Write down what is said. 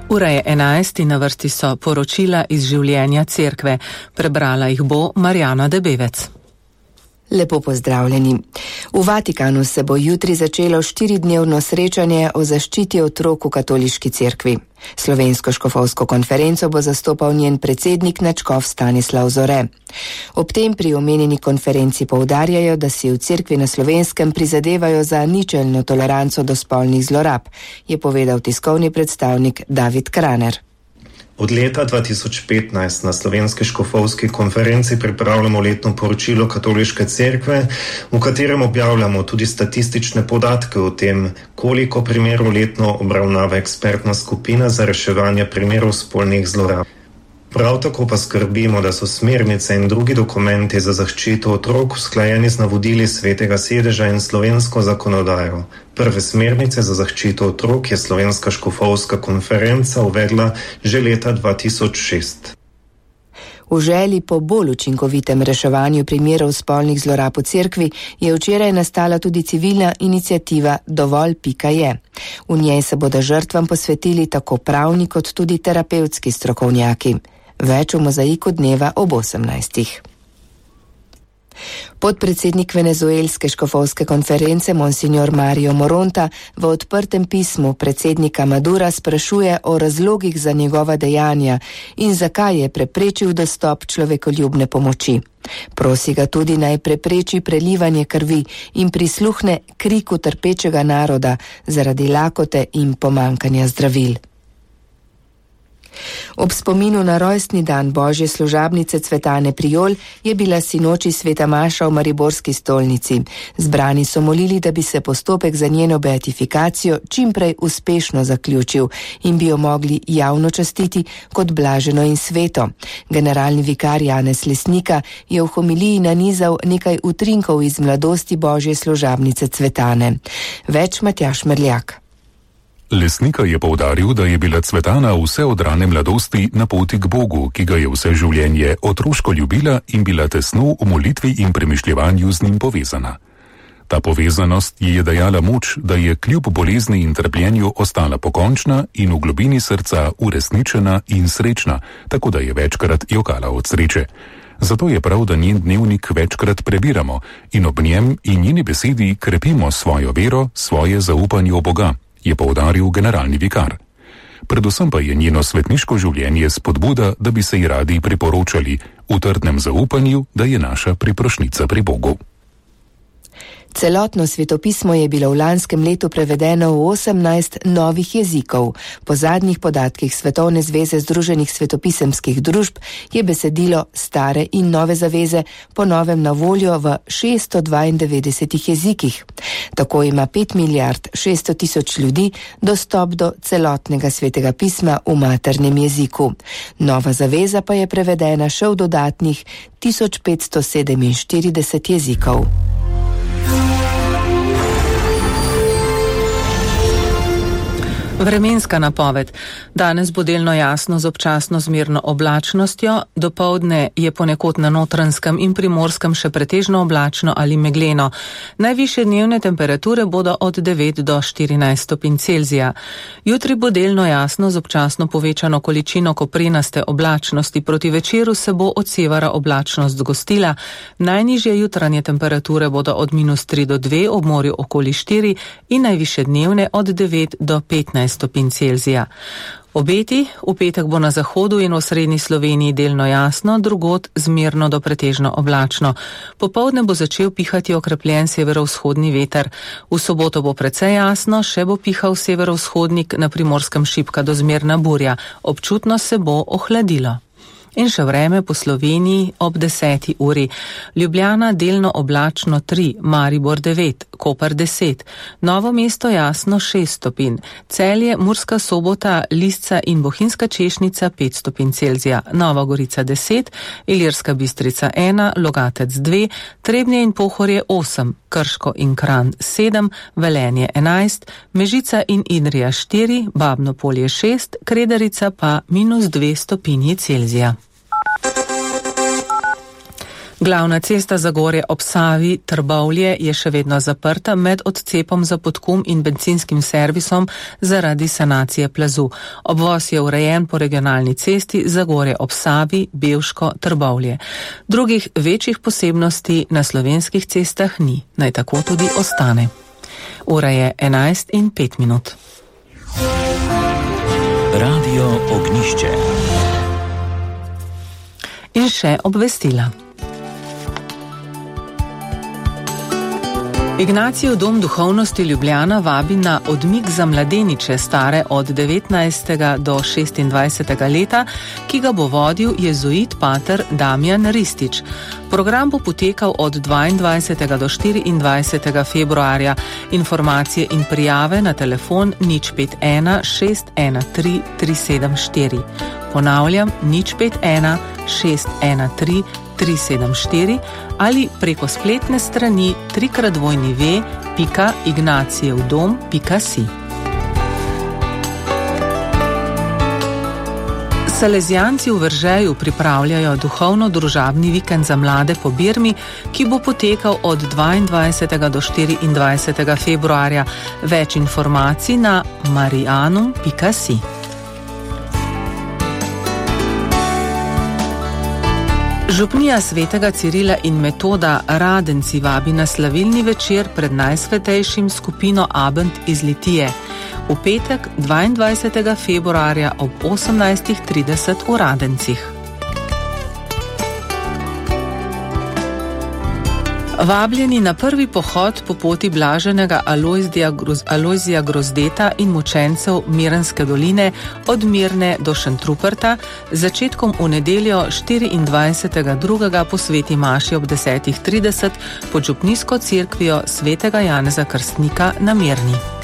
Ura je 11 in na vrsti so poročila iz življenja cerkve. Prebrala jih bo Marjana Debevec. Lepo pozdravljeni. V Vatikanu se bo jutri začelo 4-dnevno srečanje o zaščiti otrok v katoliški cerkvi. Slovensko škofovsko konferenco bo zastopal njen predsednik nadškof Stanislav Zore. Ob tem pri omenjeni konferenci poudarjajo, da si v cerkvi na Slovenskem prizadevajo za ničelno toleranco do spolnih zlorab, je povedal tiskovni predstavnik David Kraner. Od leta 2015 na Slovenski škofovski konferenci pripravljamo letno poročilo Katoliške cerkve, v katerem objavljamo tudi statistične podatke o tem, koliko primerov letno obravnava ekspertna skupina za reševanje primerov spolnih zlorab. Prav tako pa skrbimo, da so smernice in drugi dokumenti za zaščito otrok usklajeni z navodili Svetega sedeža in slovensko zakonodajo. Prve smernice za zaščito otrok je Slovenska škofovska konferenca uvedla že leta 2006. V želji po bolj učinkovitem reševanju primerov spolnih zlorab v cerkvi je včeraj nastala tudi civilna iniciativa Dovolj.je. V njej se bodo žrtvam posvetili tako pravni kot tudi terapevtski strokovnjaki. Več v mozaiku dneva ob 18. Podpredsednik venezuelske škofovske konference Monsignor Mario Moronta v odprtem pismu predsednika Madura sprašuje o razlogih za njegova dejanja in zakaj je preprečil dostop človekoljubne pomoči. Prosi ga tudi naj prepreči prelivanje krvi in prisluhne kriku trpečega naroda zaradi lakote in pomankanja zdravil. Ob spominu na rojstni dan Božje služabnice Cvetane Prijol je bila sinoči sveta maša v mariborski stolnici. Zbrani so molili, da bi se postopek za njeno beatifikacijo čimprej uspešno zaključil in bi jo mogli javno častiti kot blaženo in sveto. Generalni vikar Janez Lesnika je v homiliji nanizal nekaj utrinkov iz mladosti Božje služabnice Cvetane. Več Matjaž Merljak. Lesnika je poudaril, da je bila Cvetana vse od rane mladosti na poti k Bogu, ki ga je vse življenje otroško ljubila in bila tesno v molitvi in premišljevanju z njim povezana. Ta povezanost ji je dajala moč, da je kljub bolezni in trpljenju ostala pokončna in v globini srca uresničena in srečna, tako da je večkrat jokala od sreče. Zato je prav, da njen dnevnik večkrat prebiramo in ob njem in njeni besedi krepimo svojo vero, svoje zaupanje v Boga, je poudaril generalni vikar. Predvsem pa je njeno svetniško življenje spodbuda, da bi se ji radi priporočali v trdnem zaupanju, da je naša priprošnica pri Bogu. Celotno svetopismo je bilo v lanskem letu prevedeno v 18 novih jezikov. Po zadnjih podatkih Svetovne zveze Združenih svetopisemskih družb je besedilo Stare in Nove zaveze po novem na voljo v 692 jezikih. Tako ima 5 milijard 600 tisoč ljudi dostop do celotnega svetega pisma v maternem jeziku. Nova zaveza pa je prevedena še v dodatnih 1547 jezikov. Vremenska napoved. Danes bo delno jasno z občasno zmerno oblačnostjo, dopoldne je ponekod na Notranjskem in Primorskem še pretežno oblačno ali megleno. Najvišje dnevne temperature bodo od 9 do 14 stopinj Celzija. Jutri bo delno jasno z občasno povečano količino koprenaste oblačnosti, proti večeru se bo od severa oblačnost zgostila. Najnižje jutranje temperature bodo od -3 do 2, ob morju okoli 4 in najvišje dnevne od 9 do 15 stopinj Celzija. Obeti, v petek bo na zahodu in v srednji Sloveniji delno jasno, drugod zmerno do pretežno oblačno. Popoldne bo začel pihati okrepljen severovzhodni veter. V soboto bo precej jasno, še bo pihal severovzhodnik, na Primorskem šibka do zmerna burja. Občutno se bo ohladilo. In še vreme po Sloveniji ob 10. uri. Ljubljana delno oblačno 3, Maribor 9, Koper 10, Novo mesto jasno 6 stopinj, Celje, Murska Sobota, Lisca in Bohinjska Češnica 5 stopinj Celzija, Nova Gorica 10, Ilirska Bistrica 1, Logatec 2, Trebnje in Pohorje 8, Krško in Kranj 7, Velenje 11, Mežica in Idrija 4, Babno Polje 6, Kredarica pa -2 stopinji Celzija. Glavna cesta Zagorje ob Savi Trbovlje je še vedno zaprta med odcepom za Podkum in bencinskim servisom zaradi sanacije plazu. Obvoz je urejen po regionalni cesti Zagorje ob Savi Bevško Trbovlje. Drugih večjih posebnosti na slovenskih cestah ni. Naj tako tudi ostane. Ura je 11:05. Radio Ognišče. In še obvestila. Ignacijev dom duhovnosti Ljubljana vabi na odmik za mladeniče stare od 19. do 26. leta, ki ga bo vodil jezuit pater Damjan Ristič. Program bo potekal od 22. do 24. februarja. Informacije in prijave na telefon 051 613 374. Ponavljam 051 613 374 ali preko spletne strani www.ignacijevdom.si. Salezijanci v Veržeju pripravljajo duhovno-družabni vikend za mlade po Birmi, ki bo potekal od 22. do 24. februarja. Več informacij na marianum.si. Župnija svetega Cirila in Metoda Radenci vabi na slavilni večer pred najsvetejšim skupino Abend iz Litije. V petek 22. februarja ob 18:30 v Radencih. Vabljeni na prvi pohod po poti blaženega Alojzija Grozdeta in mučencev Mirenske doline od Mirne do Šentruperta, z začetkom v nedeljo 24.2. po sveti maši ob 10:30 pod župnijsko cerkvijo svetega Janeza Krstnika na Mirni.